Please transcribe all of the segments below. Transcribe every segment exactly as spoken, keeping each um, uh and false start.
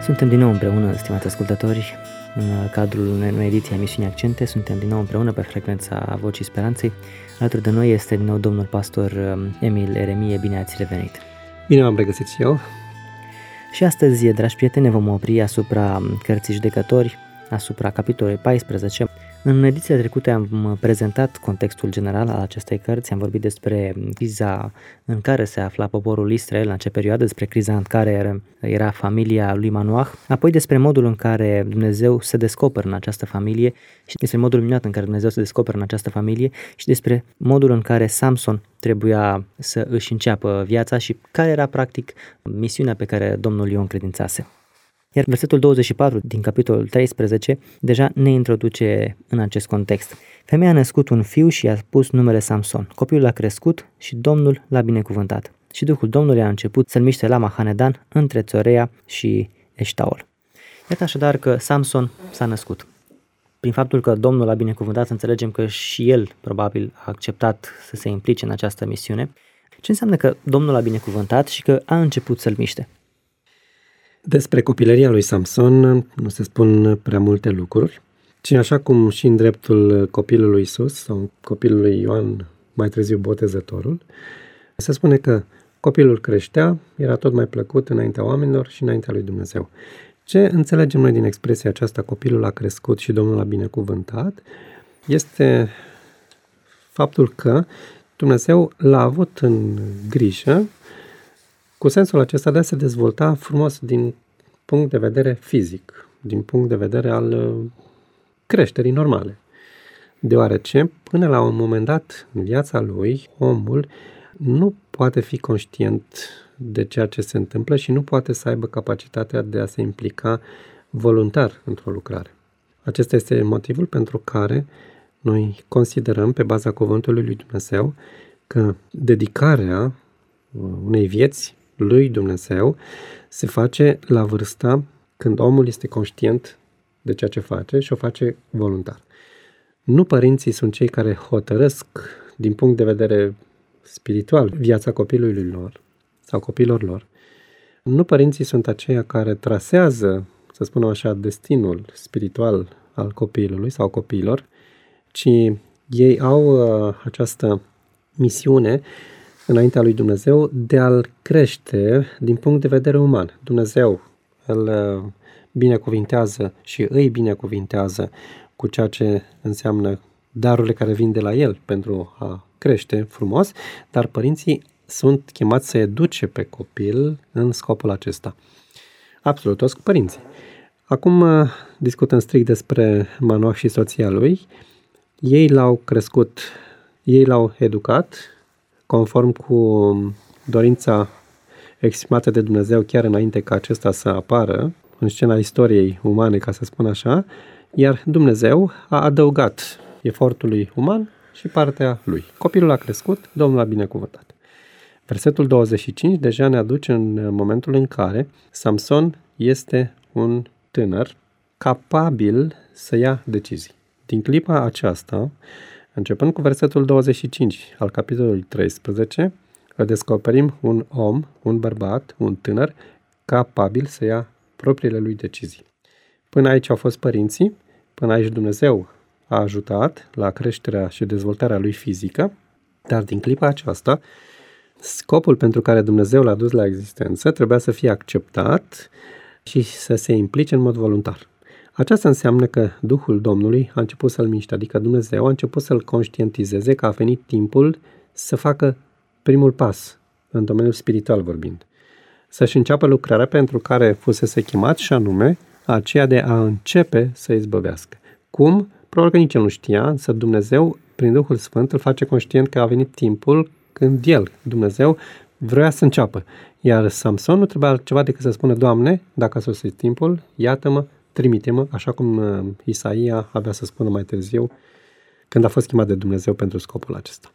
Suntem din nou împreună, stimați ascultători, în cadrul unei noi ediții a emisiunii Accente. Suntem din nou împreună pe frecvența Vocii Speranței. Alături de noi este din nou domnul pastor Emil Eremie. Bine ați revenit! Bine m-am regăsit și eu! Și astăzi, dragi prieteni, ne vom opri asupra Cărții Judecători, asupra capitolului paisprezece. În edițiile trecute am prezentat contextul general al acestei cărți, am vorbit despre criza în care se afla poporul Israel, în ce perioadă, despre criza în care era familia lui Manoah, apoi despre modul în care Dumnezeu se descoperă în această familie și despre modul minunat în care Dumnezeu se descoperă în această familie și despre modul în care Samson trebuia să își înceapă viața și care era practic misiunea pe care Domnul i-o încredințase. Iar versetul douăzeci și patru din capitolul treisprezece deja ne introduce în acest context. Femeia a născut un fiu și i-a pus numele Samson. Copilul a crescut și Domnul l-a binecuvântat. Și Duhul Domnului a început să-l miște la Mahanedan între Țorea și Eștaol. Iată așadar că Samson s-a născut. Prin faptul că Domnul l-a binecuvântat, înțelegem că și el probabil a acceptat să se implice în această misiune. Ce înseamnă că Domnul l-a binecuvântat și că a început să-l miște? Despre copilăria lui Samson nu se spun prea multe lucruri, ci așa cum și în dreptul copilului Iisus sau copilului Ioan, mai târziu Botezătorul, se spune că copilul creștea, era tot mai plăcut înaintea oamenilor și înaintea lui Dumnezeu. Ce înțelegem noi din expresia aceasta, copilul a crescut și Domnul l-a binecuvântat, este faptul că Dumnezeu l-a avut în grijă cu sensul acesta de a se dezvolta frumos din punct de vedere fizic, din punct de vedere al creșterii normale. Deoarece, până la un moment dat în viața lui, omul nu poate fi conștient de ceea ce se întâmplă și nu poate să aibă capacitatea de a se implica voluntar într-o lucrare. Acesta este motivul pentru care noi considerăm, pe baza cuvântului lui Dumnezeu, că dedicarea unei vieți lui Dumnezeu se face la vârsta când omul este conștient de ceea ce face și o face voluntar. Nu părinții sunt cei care hotărăsc din punct de vedere spiritual viața copilului lor sau copilor lor. Nu părinții sunt aceia care trasează, să spunem așa, destinul spiritual al copilului sau copiilor, ci ei au uh, această misiune înaintea lui Dumnezeu de a-l crește din punct de vedere uman. Dumnezeu îl binecuvintează și îi binecuvintează cu ceea ce înseamnă darurile care vin de la el pentru a crește frumos, dar părinții sunt chemați să educe pe copil în scopul acesta. Absolut toți părinții. Acum discutăm strict despre Manoah și soția lui. Ei l-au crescut, ei l-au educat conform cu dorința exprimată de Dumnezeu chiar înainte ca acesta să apară în scena istoriei umane, ca să spun așa, iar Dumnezeu a adăugat efortului uman și partea lui. Copilul a crescut, Domnul a binecuvântat. Versetul douăzeci și cinci deja ne aduce în momentul în care Samson este un tânăr capabil să ia decizii. Din clipa aceasta, începând cu versetul douăzeci și cinci al capitolului treisprezece, îl descoperim un om, un bărbat, un tânăr, capabil să ia propriile lui decizii. Până aici au fost părinții, până aici Dumnezeu a ajutat la creșterea și dezvoltarea lui fizică, dar din clipa aceasta, scopul pentru care Dumnezeu l-a dus la existență trebuia să fie acceptat și să se implice în mod voluntar. Aceasta înseamnă că Duhul Domnului a început să-l miște, adică Dumnezeu a început să-l conștientizeze că a venit timpul să facă primul pas, în domeniul spiritual vorbind. Să-și înceapă lucrarea pentru care fusese chemat și anume aceea de a începe să izbăvească. Cum? Probabil că nici el nu știa, însă Dumnezeu, prin Duhul Sfânt, îl face conștient că a venit timpul când el, Dumnezeu, vrea să înceapă. Iar Samson nu trebuia altceva decât să spună: Doamne, dacă a sosit timpul, iată-mă, trimite-mă, așa cum Isaia avea să spună mai târziu, când a fost chemat de Dumnezeu pentru scopul acesta.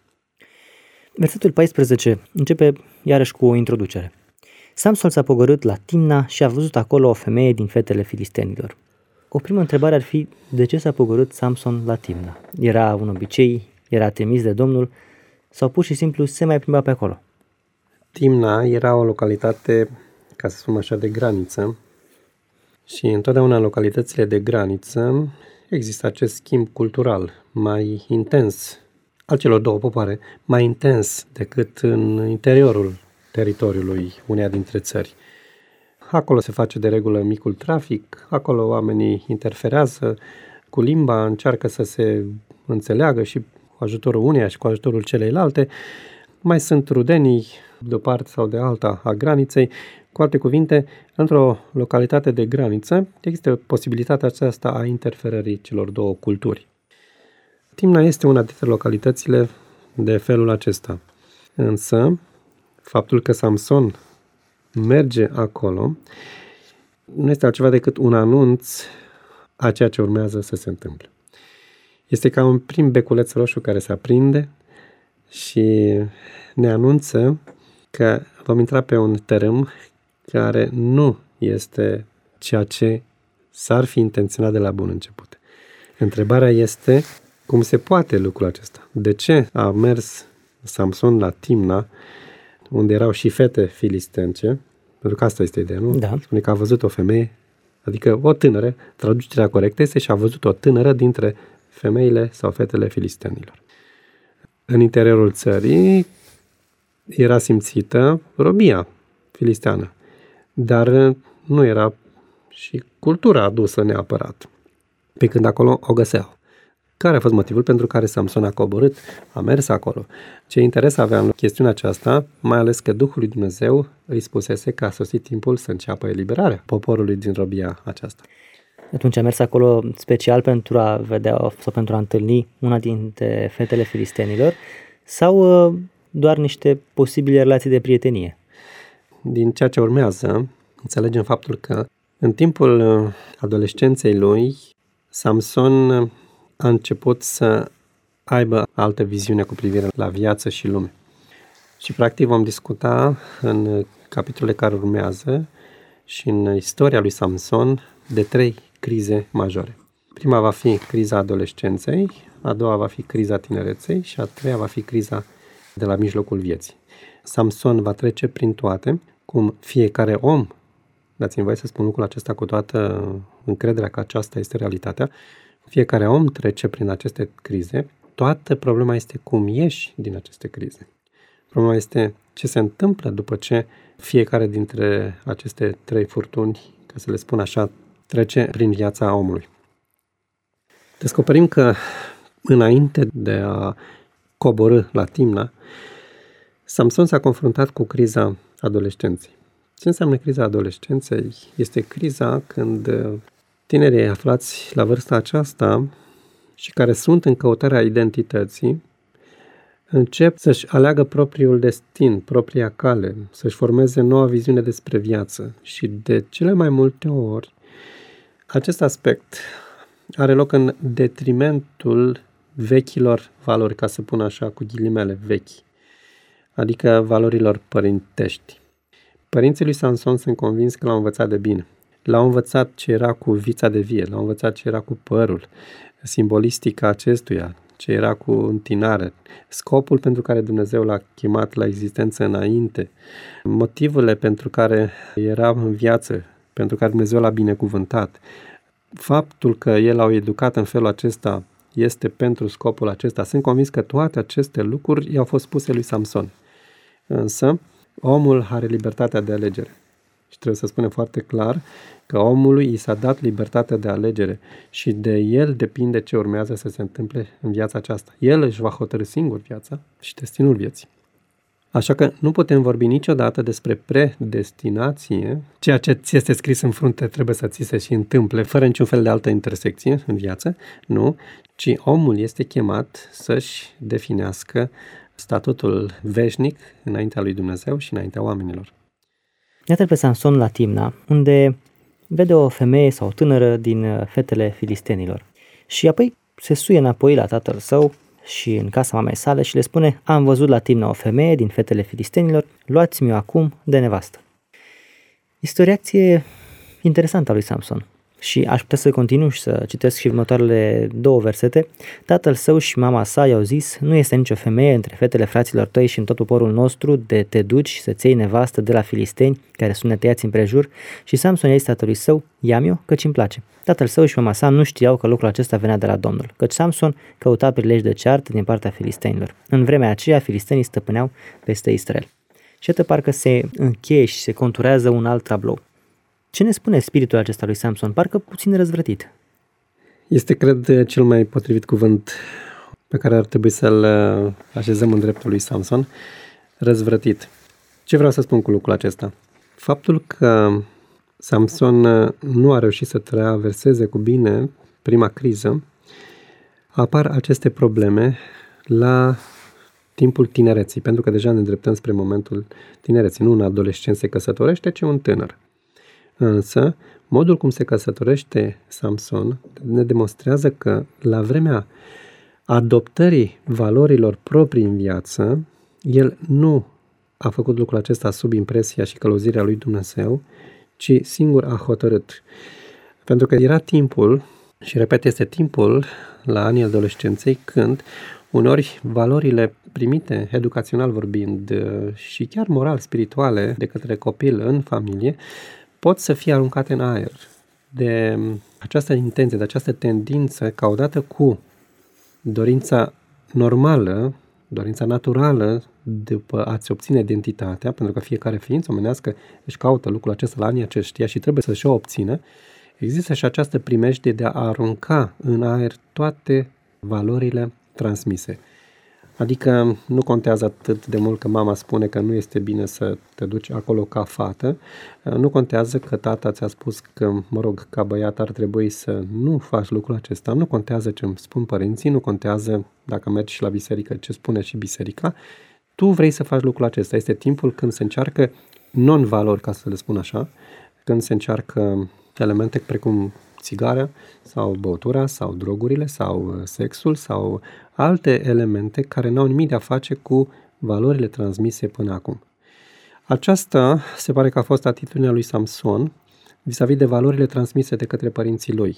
Versetul paisprezece începe iarăși cu o introducere. Samson s-a pogorât la Timna și a văzut acolo o femeie din fetele filistenilor. O primă întrebare ar fi: de ce s-a pogorât Samson la Timna? Era un obicei? Era trimis de Domnul? Sau pur și simplu se mai plimba pe acolo? Timna era o localitate, ca să spun așa, de graniță Și întotdeauna în localitățile de graniță există acest schimb cultural mai intens al celor două popoare, mai intens decât în interiorul teritoriului uneia dintre țări. Acolo se face de regulă micul trafic, acolo oamenii interferează cu limba, încearcă să se înțeleagă și cu ajutorul uneia și cu ajutorul celeilalte. Mai sunt rudenii de o parte sau de alta a graniței. Cu alte cuvinte, într-o localitate de graniță există posibilitatea aceasta a interferării celor două culturi. Timna este una dintre localitățile de felul acesta. Însă, faptul că Samson merge acolo nu este altceva decât un anunț a ceea ce urmează să se întâmple. Este ca un prim beculeț roșu care se aprinde și ne anunță că vom intra pe un tărâm care nu este ceea ce s-ar fi intenționat de la bun început. Întrebarea este cum se poate lucrul acesta? De ce a mers Samson la Timna, unde erau și fete filistence? Pentru că asta este ideea, nu? Da. Spune că a văzut o femeie, adică o tânără, traducerea corectă este și a văzut o tânără dintre femeile sau fetele filistenilor. În interiorul țării era simțită robia filisteană, dar nu era și cultura adusă neapărat, pe când acolo o găseau. Care a fost motivul pentru care Samson a coborât, a mers acolo? Ce interes avea în chestiunea aceasta, mai ales că Duhul lui Dumnezeu îi spusese că a sosit timpul să înceapă eliberarea poporului din robia aceasta. Atunci a mers acolo special pentru a vedea sau pentru a întâlni una dintre fetele filistenilor sau doar niște posibile relații de prietenie? Din ceea ce urmează, înțelegem faptul că în timpul adolescenței lui, Samson a început să aibă altă viziune cu privire la viață și lume. Și practic vom discuta în capitolele care urmează și în istoria lui Samson de trei crize majore. Prima va fi criza adolescenței, a doua va fi criza tinereței și a treia va fi criza de la mijlocul vieții. Samson va trece prin toate, cum fiecare om, dați-mi voie să spun lucrul acesta cu toată încrederea că aceasta este realitatea, fiecare om trece prin aceste crize, toată problema este cum ieși din aceste crize. Problema este ce se întâmplă după ce fiecare dintre aceste trei furtuni, ca să le spun așa, trece prin viața omului. Descoperim că înainte de a coborî la Timna, Samson s-a confruntat cu criza adolescenței. Ce înseamnă criza adolescenței? Este criza când tinerii aflați la vârsta aceasta și care sunt în căutarea identității încep să-și aleagă propriul destin, propria cale, să-și formeze noua viziune despre viață și de cele mai multe ori acest aspect are loc în detrimentul vechilor valori, ca să pun așa cu ghilimele vechi, adică valorilor părintești. Părinții lui Samson sunt convins că l-au învățat de bine. L-au învățat ce era cu vița de vie, l-au învățat ce era cu părul, simbolistica acestuia, ce era cu întinare, scopul pentru care Dumnezeu l-a chemat la existență înainte, motivele pentru care era în viață, pentru care Dumnezeu l-a binecuvântat. Faptul că el l-a educat în felul acesta este pentru scopul acesta. Sunt convins că toate aceste lucruri i-au fost spuse lui Samson. Însă, omul are libertatea de alegere. Și trebuie să spunem foarte clar că omului i s-a dat libertatea de alegere și de el depinde ce urmează să se întâmple în viața aceasta. El își va hotărî singur viața și destinul vieții. Așa că nu putem vorbi niciodată despre predestinație, ceea ce ți este scris în frunte trebuie să ți se și întâmple, fără niciun fel de altă intersecție în viață, nu, ci omul este chemat să-și definească statutul veșnic înaintea lui Dumnezeu și înaintea oamenilor. Iată pe Samson la Timna, unde vede o femeie sau o tânără din fetele filistenilor și apoi se suie înapoi la tatăl său și în casa mamei sale și le spune: am văzut la Timna o femeie din fetele filistenilor, luați-mi-o acum de nevastă. Este o reacție interesantă a lui Samson Și aș putea să continui și să citesc și următoarele două versete. Tatăl său și mama sa i-au zis: nu este nicio femeie între fetele fraților tăi și în tot poporul nostru de te duci să-ți iei nevastă de la filisteni care sunt netăiați împrejur. Și Samson i-a zis tatălui său: ia-mi-o, căci îmi place. Tatăl său și mama sa nu știau că lucrul acesta venea de la Domnul, căci Samson căuta prilej de ceartă din partea filistenilor. În vremea aceea filistenii stăpâneau peste Israel. Și iată, parcă se încheie și se conturează un alt tablou. Ce ne spune spiritul acesta lui Samson? Parcă puțin răzvrătit. Este, cred, cel mai potrivit cuvânt pe care ar trebui să-l așezăm în dreptul lui Samson. Răzvrătit. Ce vreau să spun cu lucrul acesta? Faptul că Samson nu a reușit să traverseze cu bine prima criză, apar aceste probleme la timpul tinereții, pentru că deja ne îndreptăm spre momentul tinereții. Nu un adolescent se căsătorește, ci un tânăr. Însă, modul cum se căsătorește Samson ne demonstrează că la vremea adoptării valorilor proprii în viață, el nu a făcut lucrul acesta sub impresia și călăuzirea lui Dumnezeu, ci singur a hotărât. Pentru că era timpul, și repet, este timpul la anii adolescenței când uneori valorile primite, educațional vorbind, și chiar moral, spirituale, de către copil în familie, pot să fie aruncate în aer de această intenție, de această tendință ca odată cu dorința normală, dorința naturală după a-ți obține identitatea, pentru că fiecare ființă omenească își caută lucrul acesta la anii aceștia și trebuie să-și o obțină, există și această primejdie de a arunca în aer toate valorile transmise. Adică nu contează atât de mult că mama spune că nu este bine să te duci acolo ca fată, nu contează că tata ți-a spus că, mă rog, ca băiat ar trebui să nu faci lucrul acesta, nu contează ce îmi spun părinții, nu contează dacă mergi și la biserică ce spune și biserica, tu vrei să faci lucrul acesta. Este timpul când se încearcă non-valori, ca să le spun așa, când se încearcă elemente precum țigarea sau băutura sau drogurile sau sexul sau alte elemente care n-au nimic de a face cu valorile transmise până acum. Aceasta se pare că a fost atitudinea lui Samson vis-a-vis de valorile transmise de către părinții lui.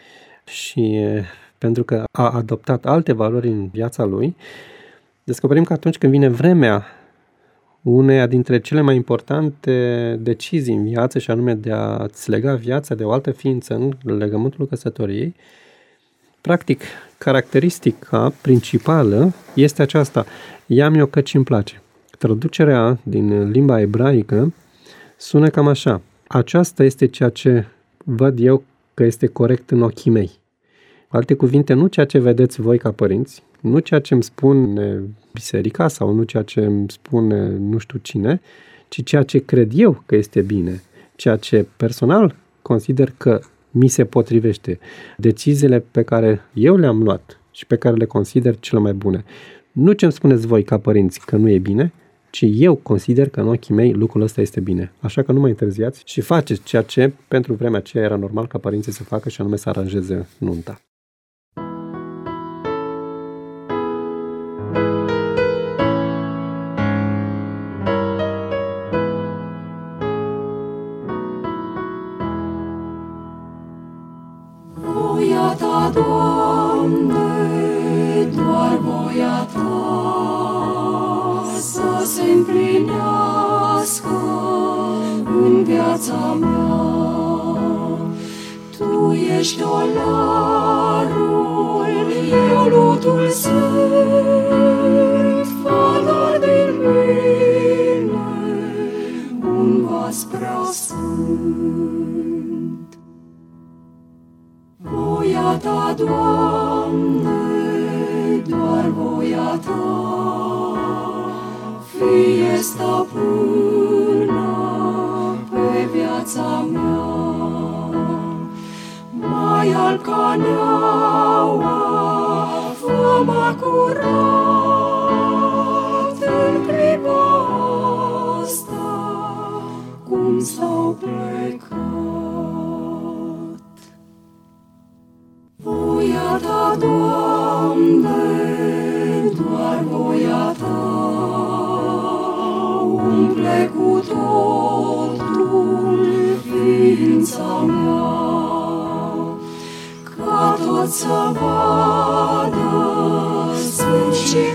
Și pentru că a adoptat alte valori în viața lui, descoperim că atunci când vine vremea uneia dintre cele mai importante decizii în viață, și anume de a-ți lega viața de o altă ființă în legământul căsătoriei, practic, caracteristica principală este aceasta: ia-mi-o căci îmi place. Traducerea din limba ebraică sună cam așa: aceasta este ceea ce văd eu că este corect în ochii mei. Cu alte cuvinte, nu ceea ce vedeți voi ca părinți, nu ceea ce îmi spune biserica sau nu ceea ce îmi spune nu știu cine, ci ceea ce cred eu că este bine, ceea ce personal consider că mi se potrivește, deciziile pe care eu le-am luat și pe care le consider cele mai bune. Nu ce îmi spuneți voi ca părinți că nu e bine, ci eu consider că în ochii mei lucrul ăsta este bine. Așa că nu mai întârziați și faceți ceea ce pentru vremea aceea era normal ca părinții să facă, și anume să aranjeze nunta. Voia ta, Doamne, doar voia ta să se împlinească în viața mea. Tu ești olarul, eu lutul sunt, fă din mine un vas prea sfânt. Voia ta, Doamne, doar voia ta, fie stăpână pe viața mea. Mai alb ca neaua, fă-mă curat în clipa asta, cum s-au plecat. Voia ta, Doamne, doar voia ta, umple cu totul ființa mea. să vadă sfânt și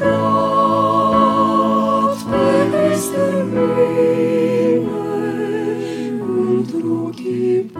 curat pe Crist în mine întruchipat.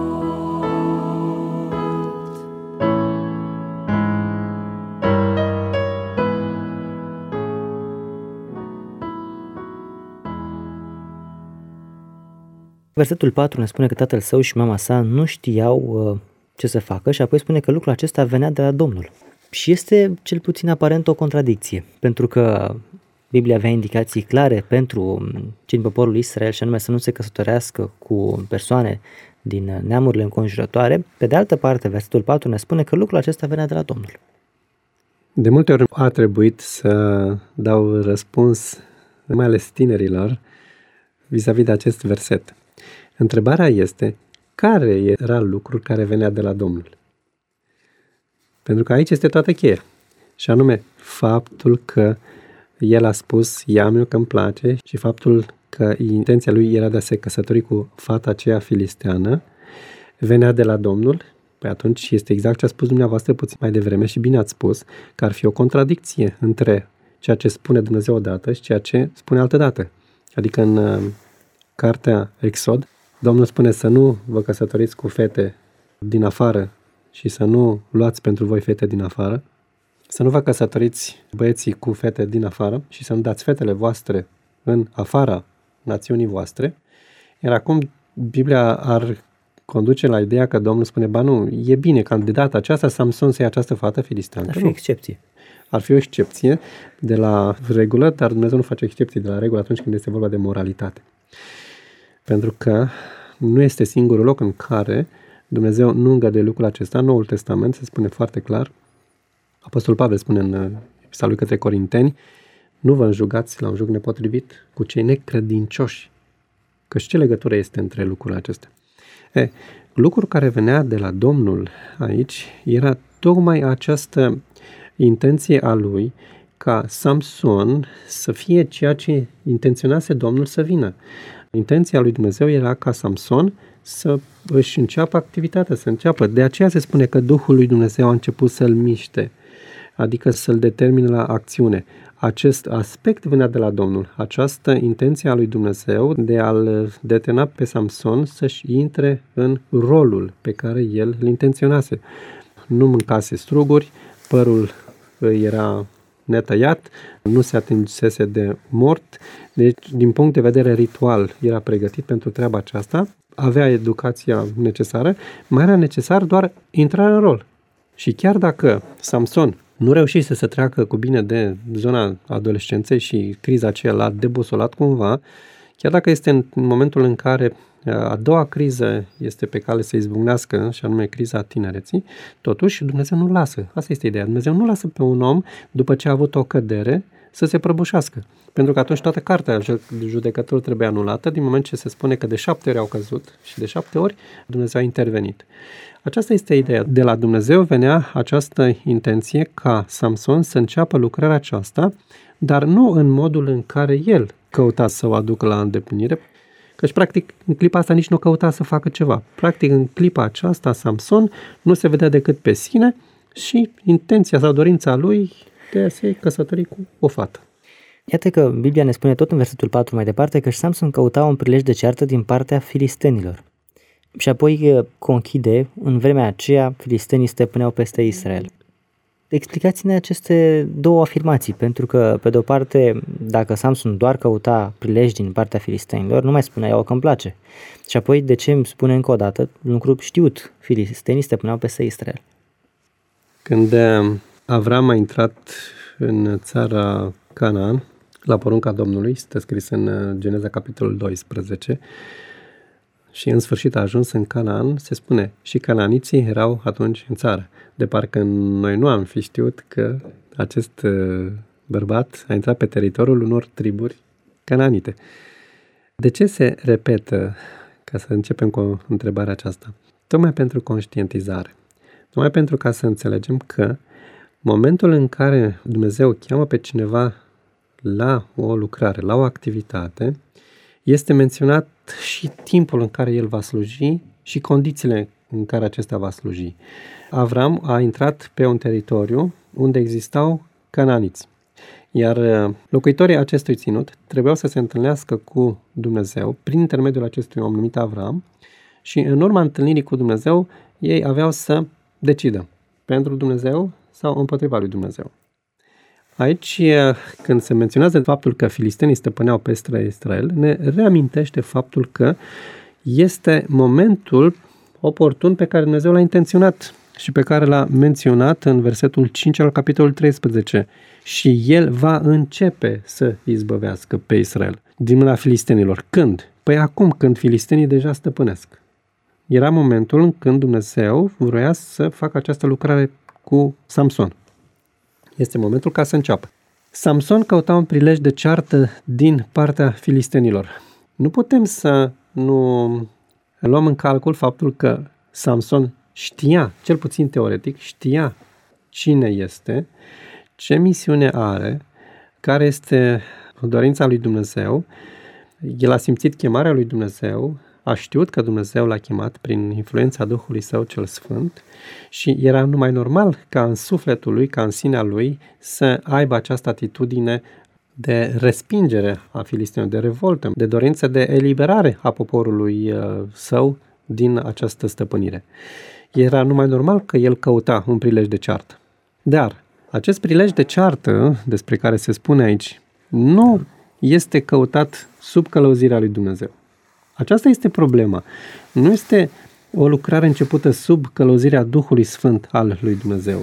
Versetul patru ne spune că tatăl său și mama sa nu știau uh, ce să facă și apoi spune că lucrul acesta venea de la Domnul. Și este cel puțin aparent o contradicție, pentru că Biblia avea indicații clare pentru cei din poporul Israel și anume să nu se căsătorească cu persoane din neamurile înconjurătoare. Pe de altă parte, versetul patru ne spune că lucrul acesta venea de la Domnul. De multe ori a trebuit să dau răspuns, mai ales tinerilor, vis-a-vis de acest verset. Întrebarea este, care era lucrul care venea de la Domnul? Pentru că aici este toată cheia. Și anume, faptul că el a spus, ia-mi-o că îmi place, și faptul că intenția lui era de a se căsători cu fata aceea filisteană, venea de la Domnul. Păi atunci este exact ce a spus dumneavoastră puțin mai devreme și bine ați spus, că ar fi o contradicție între ceea ce spune Dumnezeu odată și ceea ce spune altădată. Adică în uh, cartea Exod, Domnul spune să nu vă căsătoriți cu fete din afară și să nu luați pentru voi fete din afară, să nu vă căsătoriți băieții cu fete din afară și să nu dați fetele voastre în afara națiunii voastre. Iar acum Biblia ar conduce la ideea că Domnul spune, ba nu, e bine ca de data aceasta Samson să ia această fată filisteană. Ar fi o excepție. Ar fi o excepție de la regulă, dar Dumnezeu nu face excepții de la regulă atunci când este vorba de moralitate. Pentru că nu este singurul loc în care Dumnezeu nu îngăduie lucrul acesta. În Noul Testament se spune foarte clar, Apostolul Pavel spune în Epistola lui către Corinteni, nu vă înjugați la un jug nepotrivit cu cei necredincioși. Căci ce legătură este între lucrurile acestea? E, lucrul care venea de la Domnul aici era tocmai această intenție a lui ca Samson să fie ceea ce intenționase Domnul să vină. Intenția lui Dumnezeu era ca Samson să își înceapă activitatea, să înceapă. De aceea se spune că Duhul lui Dumnezeu a început să-l miște, adică să-l determine la acțiune. Acest aspect venea de la Domnul, această intenție a lui Dumnezeu de a-l determina pe Samson să-și intre în rolul pe care el îl intenționase. Nu mâncase struguri, părul era netăiat, nu se atingesese de mort, deci din punct de vedere ritual era pregătit pentru treaba aceasta, avea educația necesară, mai era necesar doar intrarea în rol. Și chiar dacă Samson nu reușise să treacă cu bine de zona adolescenței și criza aceea l-a debosolat cumva, chiar dacă este în momentul în care a doua criză este pe cale să izbucnească, și anume criza tinereții, totuși Dumnezeu nu lasă. Asta este ideea. Dumnezeu nu lasă pe un om, după ce a avut o cădere, să se prăbușească. Pentru că atunci toată cartea judecătorului trebuie anulată, din moment ce se spune că de șapte ori au căzut și de șapte ori Dumnezeu a intervenit. Aceasta este ideea. De la Dumnezeu venea această intenție ca Samson să înceapă lucrarea aceasta, dar nu în modul în care el căuta să o aducă la îndeplinire, căci practic în clipa asta nici nu căuta să facă ceva. Practic în clipa aceasta Samson nu se vedea decât pe sine și intenția sau dorința lui de a se căsători cu o fată. Iată că Biblia ne spune tot în versetul patru mai departe că Samson căuta un prilej de ceartă din partea filistenilor. Și apoi conchide, în vremea aceea, filistenii stăpâneau peste Israel. Explicați-ne aceste două afirmații, pentru că, pe de o parte, dacă Samson doar căuta prilej din partea filistenilor, nu mai spunea eu că îmi place. Și apoi, de ce îmi spune încă o dată, lucru știut, filistenii stăpâneau peste Israel. Când Avram a intrat în țara Canaan, la porunca Domnului, este scris în Geneza capitolul doisprezece, și în sfârșit a ajuns în Canaan, se spune, și canaaniții erau atunci în țară. De parcă noi nu am fi știut că acest bărbat a intrat pe teritoriul unor triburi canaanite. De ce se repetă, ca să începem cu întrebarea aceasta? Tocmai pentru conștientizare. Tocmai pentru ca să înțelegem că momentul în care Dumnezeu cheamă pe cineva la o lucrare, la o activitate, este menționat și timpul în care el va sluji și condițiile în care acesta va sluji. Avram a intrat pe un teritoriu unde existau cananiți. Iar locuitorii acestui ținut trebuiau să se întâlnească cu Dumnezeu prin intermediul acestui om numit Avram și în urma întâlnirii cu Dumnezeu ei aveau să decidă pentru Dumnezeu sau împotriva lui Dumnezeu. Aici, când se menționează faptul că filistenii stăpâneau peste Israel, ne reamintește faptul că este momentul oportun pe care Dumnezeu l-a intenționat și pe care l-a menționat în versetul cinci al capitolului treisprezece. Și el va începe să izbăvească pe Israel din mâna filistenilor. Când? Păi acum, când filistenii deja stăpânesc. Era momentul în când Dumnezeu vroia să facă această lucrare cu Samson. Este momentul ca să înceapă. Samson căuta un prilej de ceartă din partea filistenilor. Nu putem să nu luăm în calcul faptul că Samson știa, cel puțin teoretic, știa cine este, ce misiune are, care este dorința lui Dumnezeu. El a simțit chemarea lui Dumnezeu, a știut că Dumnezeu l-a chemat prin influența Duhului Său cel Sfânt și era numai normal ca în sufletul lui, ca în sinea lui, să aibă această atitudine de respingere a filistenilor, de revoltă, de dorință de eliberare a poporului său din această stăpânire. Era numai normal că el căuta un prilej de ceartă. Dar acest prilej de ceartă, despre care se spune aici, nu este căutat sub călăuzirea lui Dumnezeu. Aceasta este problema. Nu este o lucrare începută sub călăuzirea Duhului Sfânt al lui Dumnezeu.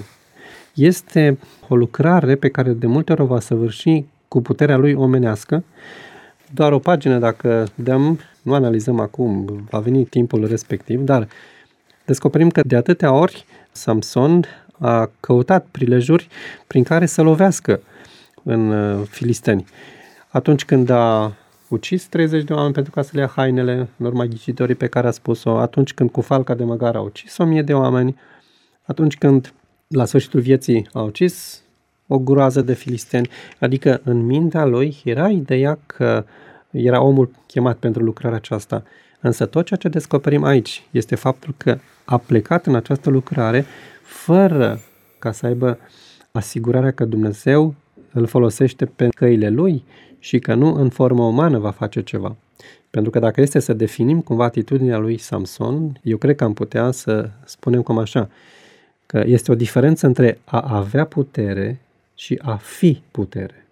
Este o lucrare pe care de multe ori o va săvârși cu puterea lui omenească. Doar o pagină, dacă dăm, nu analizăm acum, va veni timpul respectiv, dar descoperim că de atâtea ori Samson a căutat prilejuri prin care să lovească în filisteni. Atunci când a ucis treizeci de oameni pentru ca să le ia hainele, în urma ghicitorii pe care a spus-o, atunci când cu falca de măgar a ucis o mie de oameni, atunci când la sfârșitul vieții a ucis o groază de filisteni, adică în mintea lui era ideea că era omul chemat pentru lucrarea aceasta. Însă tot ceea ce descoperim aici este faptul că a plecat în această lucrare fără ca să aibă asigurarea că Dumnezeu îl folosește pe căile lui și că nu în formă umană va face ceva. Pentru că dacă este să definim cumva atitudinea lui Samson, eu cred că am putea să spunem cum așa, că este o diferență între a avea putere și a fi putere.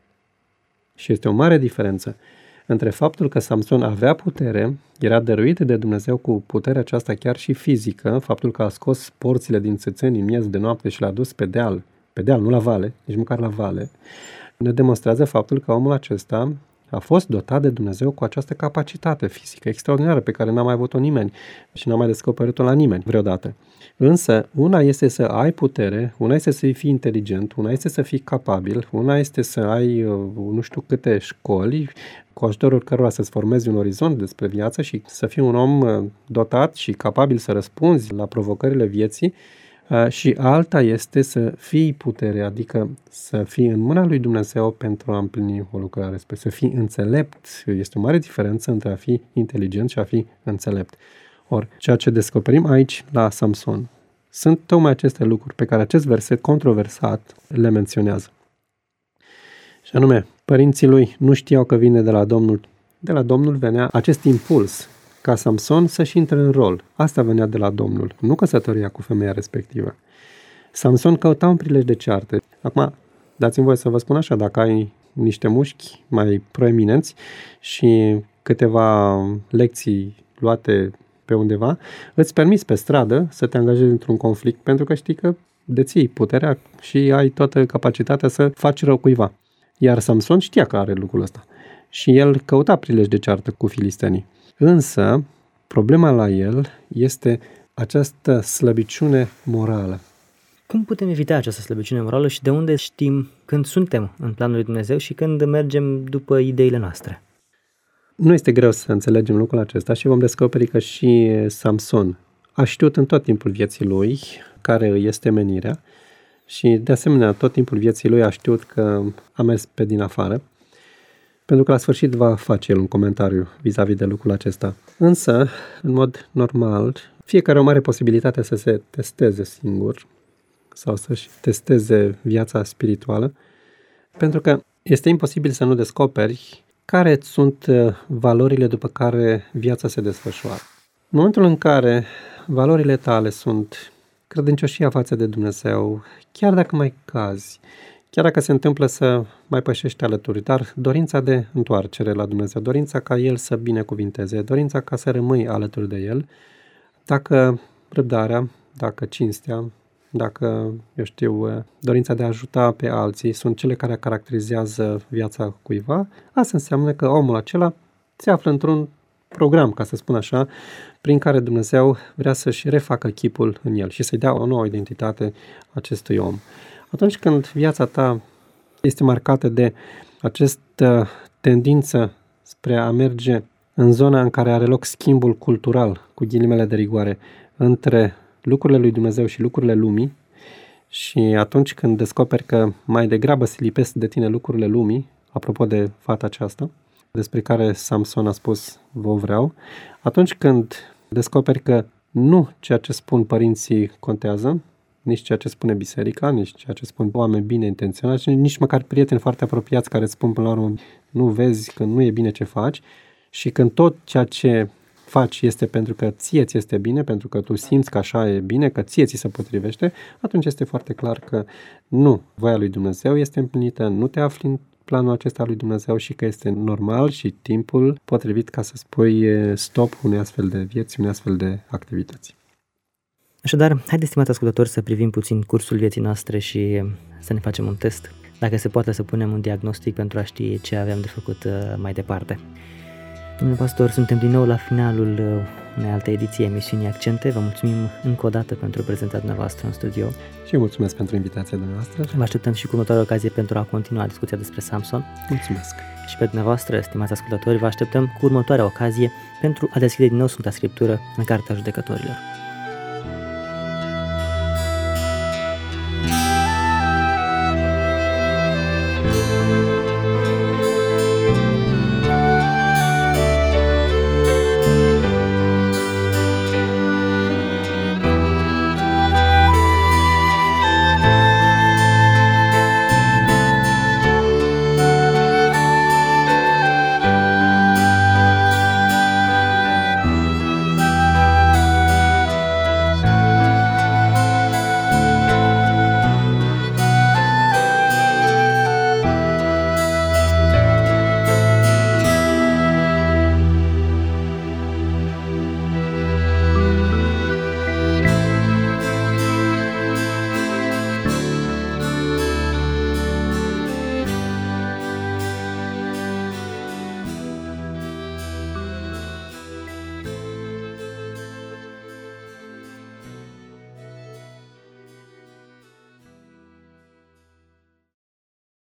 Și este o mare diferență între faptul că Samson avea putere, era dăruit de Dumnezeu cu puterea aceasta chiar și fizică, faptul că a scos porțile din țâțeni în miez de noapte și l-a dus pe deal, pe deal, nu la vale, nici măcar la vale, ne demonstrează faptul că omul acesta a fost dotat de Dumnezeu cu această capacitate fizică extraordinară pe care n-a mai avut-o nimeni și n-a mai descoperit-o la nimeni vreodată. Însă, una este să ai putere, una este să fii inteligent, una este să fii capabil, una este să ai nu știu câte școli cu ajutorul cărora să-ți formezi un orizont despre viață și să fii un om dotat și capabil să răspunzi la provocările vieții. Și alta este să fii putere, adică să fii în mâna lui Dumnezeu pentru a împlini o lucrare, să fii înțelept. Este o mare diferență între a fi inteligent și a fi înțelept. Ori, ceea ce descoperim aici la Samson sunt tocmai aceste lucruri pe care acest verset controversat le menționează. Și anume, părinții lui nu știau că vine de la Domnul. De la Domnul venea acest impuls ca Samson să-și intre în rol. Asta venea de la Domnul, nu căsătoria cu femeia respectivă. Samson căuta un prilej de ceartă. Acum, dați-mi voie să vă spun așa, dacă ai niște mușchi mai proeminenți și câteva lecții luate pe undeva, îți permiți pe stradă să te angajezi într-un conflict pentru că știi că deții puterea și ai toată capacitatea să faci rău cuiva. Iar Samson știa că are lucrul ăsta și el căuta prilej de ceartă cu filistenii. Însă, problema la el este această slăbiciune morală. Cum putem evita această slăbiciune morală și de unde știm când suntem în planul lui Dumnezeu și când mergem după ideile noastre? Nu este greu să înțelegem lucrul acesta și vom descoperi că și Samson a știut în tot timpul vieții lui care este menirea și de asemenea tot timpul vieții lui a știut că a mers pe din afară, pentru că la sfârșit va face el un comentariu vis-a-vis de lucrul acesta. Însă, în mod normal, fiecare o mare posibilitate să se testeze singur sau să-și testeze viața spirituală, pentru că este imposibil să nu descoperi care sunt valorile după care viața se desfășoară. În momentul în care valorile tale sunt credincioșia față de Dumnezeu, chiar dacă mai cazi, chiar dacă se întâmplă să mai pășești alături, dar dorința de întoarcere la Dumnezeu, dorința ca El să binecuvinteze, dorința ca să rămâi alături de El, dacă răbdarea, dacă cinstea, dacă, eu știu, dorința de a ajuta pe alții sunt cele care caracterizează viața cuiva, asta înseamnă că omul acela se află într-un program, ca să spun așa, prin care Dumnezeu vrea să-și refacă chipul în el și să-i dea o nouă identitate acestui om. Atunci când viața ta este marcată de această tendință spre a merge în zona în care are loc schimbul cultural, cu ghilimele de rigoare, între lucrurile lui Dumnezeu și lucrurile lumii, și atunci când descoperi că mai degrabă se lipesc de tine lucrurile lumii, apropo de fata aceasta, despre care Samson a spus, vă vreau, atunci când descoperi că nu ceea ce spun părinții contează, nici ceea ce spune biserica, nici ceea ce spun oameni bine intenționați, nici măcar prieteni foarte apropiați care îți spun până la urmă, nu vezi că nu e bine ce faci, și când tot ceea ce faci este pentru că ție ți este bine, pentru că tu simți că așa e bine, că ție ți se potrivește, atunci este foarte clar că nu, voia lui Dumnezeu este împlinită, nu te afli în planul acesta lui Dumnezeu și că este normal și timpul potrivit ca să spui stop unei astfel de vieți, unei astfel de activități. Așadar, haideți, stimați ascultători, să privim puțin cursul vieții noastre și să ne facem un test, dacă se poate să punem un diagnostic pentru a ști ce avem de făcut mai departe. Domnule pastor, suntem din nou la finalul unei alte ediții a emisiunii Accente. Vă mulțumim încă o dată pentru prezentarea dumneavoastră în studio. Și eu mulțumesc pentru invitația dumneavoastră. Vă așteptăm și cu următoarea ocazie pentru a continua discuția despre Samson. Mulțumesc. Și pe dumneavoastră, stimați ascultători, vă așteptăm cu următoarea ocazie pentru a deschide din nou Sfânta Scriptură în Cartea Judecătorilor.